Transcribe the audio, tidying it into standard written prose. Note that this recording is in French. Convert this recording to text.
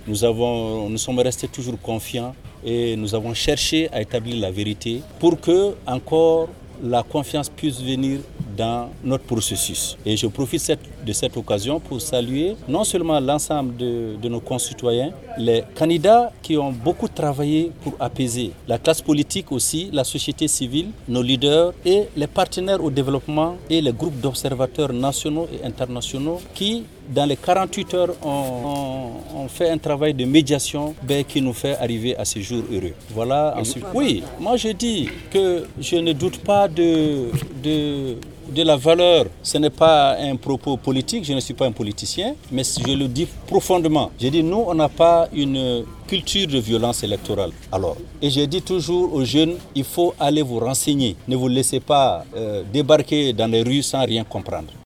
Nous sommes restés toujours confiants et nous avons cherché à établir la vérité pour que encore la confiance puisse venir dans notre processus. Et je profite de cette occasion pour saluer non seulement l'ensemble de nos concitoyens, les candidats qui ont beaucoup travaillé pour apaiser, la classe politique aussi, la société civile, nos leaders et les partenaires au développement et les groupes d'observateurs nationaux et internationaux qui, dans les 48 heures, ont fait un travail de médiation qui nous fait arriver à ce jour heureux. Voilà. Ensuite, oui, moi je dis que je ne doute pas de la valeur. Ce n'est pas un propos politique, je ne suis pas un politicien, mais je le dis profondément. Je dis, nous, on n'a pas une culture de violence électorale. Alors, et je dis toujours aux jeunes, il faut aller vous renseigner. Ne vous laissez pas débarquer dans les rues sans rien comprendre.